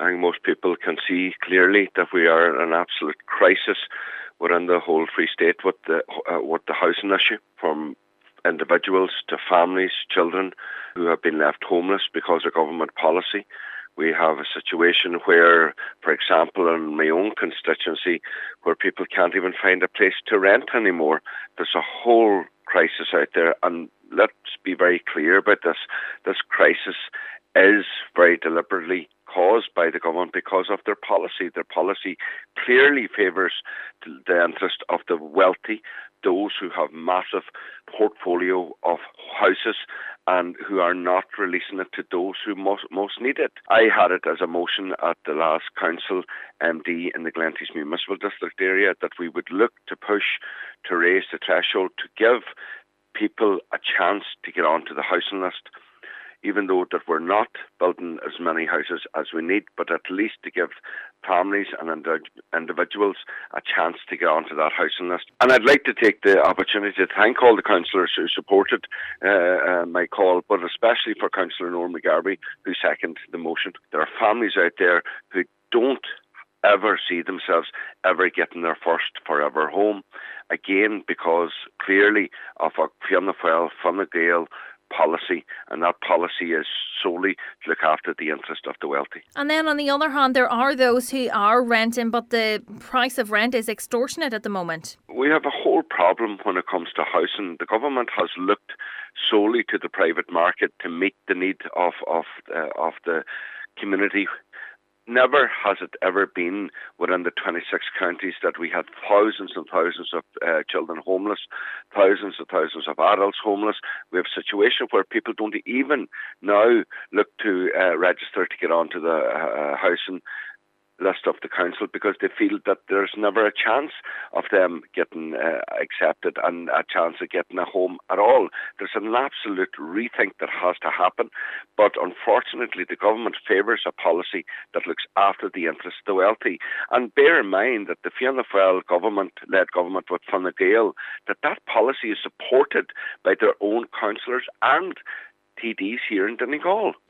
I think most people can see clearly that we are in an absolute crisis within the whole Free State with the housing issue, from individuals to families, children who have been left homeless because of government policy. We have a situation where, for example, in my own constituency, where people can't even find a place to rent anymore. There's a whole crisis out there, and let's be very clear about this. This crisis is very deliberately caused by the government because of their policy. Their policy clearly favours the interest of the wealthy, those who have massive portfolio of houses and who are not releasing it to those who most need it. I had it as a motion at the last council MD in the Glenties Municipal District area that we would look to push to raise the threshold to give people a chance to get onto the housing list, even though that we're not building as many houses as we need, but at least to give families and individuals a chance to get onto that housing list. And I'd like to take the opportunity to thank all the councillors who supported my call, but especially for Councillor Norm McGarvey, who seconded the motion. There are families out there who don't ever see themselves ever getting their first forever home, again, because clearly of a Fianna Fáil, Fine Gael policy, and that policy is solely to look after the interest of the wealthy. And then on the other hand, there are those who are renting, but the price of rent is extortionate at the moment. We have a whole problem when it comes to housing. The government has looked solely to the private market to meet the need of the community. Never has it ever been within the 26 counties that we had thousands and thousands of children homeless, thousands and thousands of adults homeless. We have a situation where people don't even now look to register to get onto the housing list of the council because they feel that there's never a chance of them getting accepted and a chance of getting a home at all. There's an absolute rethink that has to happen, but unfortunately the government favours a policy that looks after the interests of the wealthy. And bear in mind that the Fianna Fáil led government with Fine Gael, that policy is supported by their own councillors and TDs here in Donegal.